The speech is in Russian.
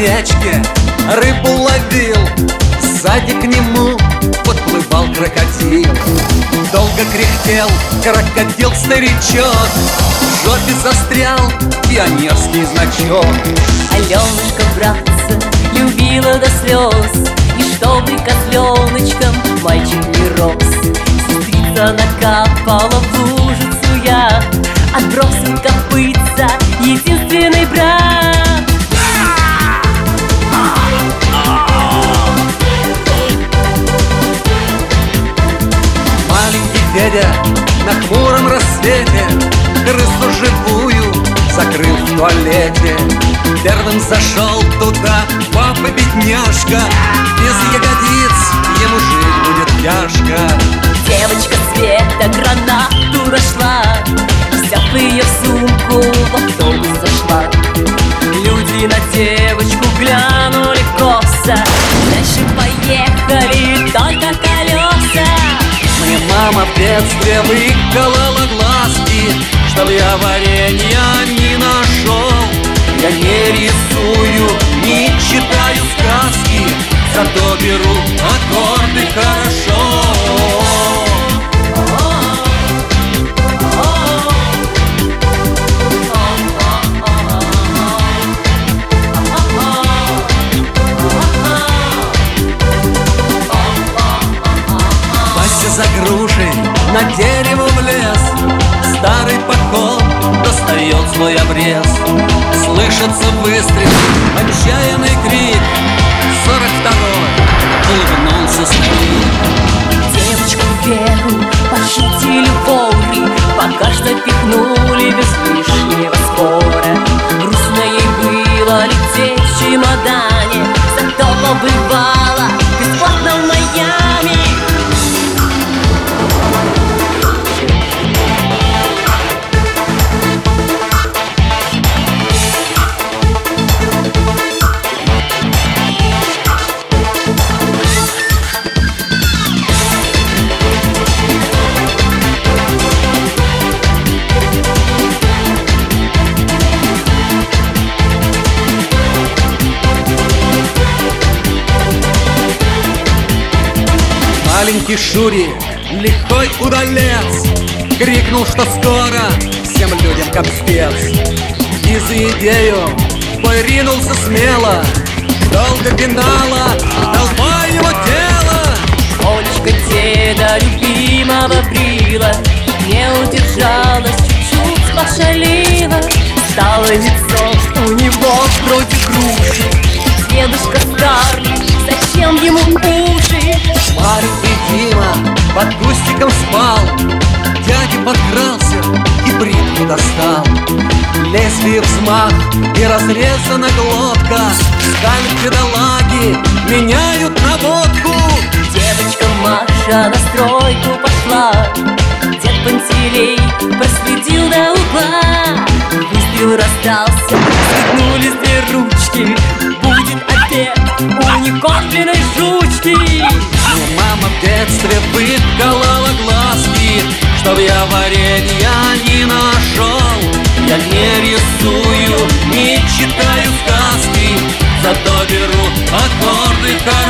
речке рыбу ловил, сзади к нему подплывал крокодил. Долго кряхтел крокодил-старичок, в жопе застрял пионерский значок. Аленушка, братца, любила до слез, и чтобы козленочком мальчик не рос. Сестрица накапала в лужицу яд, отбросил копытца единственный брат. Маленький Федя на хмуром рассвете крысу живую закрыл в туалете. Первым зашел туда папа-бедняжка, без ягодиц ему жить будет тяжко. Девочка Света гранату нашла, взяв ее в сумку, в автобус зашла. Люди на девочку глянули косо, дальше поехали только колеса. Мне мама в детстве выколола глазки, чтоб я варенья не нашел. Я не рисую, не читаю сказки, зато беру аккорды хорошо. Вася за грушей на дерево влез, старый поход достает свой обрез. Слышится выстрел, отчаянный крик, 42-й улыбнулся старик. Девочку Веру похитили воры, пока что пихнули без лишнего спора. Грустно ей было лететь в чемодане, зато побывала бесплатно в Майами. Маленький Шурик, лихой удалец, крикнул, что скоро всем людям капец. И за идею бой ринулся смело, долго пинала толпа его тела. Олечка деда любимого брила, не удержалась, чуть-чуть пошалила. Стало лицо у него вроде груши. Дедушка старый, зачем ему уши? Маленький Дима под кустиком спал, дядя подкрался и бритву достал. Лезвие взмах и разрезана глотка, сталь бедолаги меняют на водку. Девочка Маша на стройку пошла, дед Пантелей проследил до угла. Выстрел раздался, согнулись две ручки, будет обед у некормленной жучки. Мне мама в детстве выколола глазки, чтоб я варенья не нашел. Я не рисую, не читаю сказки, зато беру аккорды.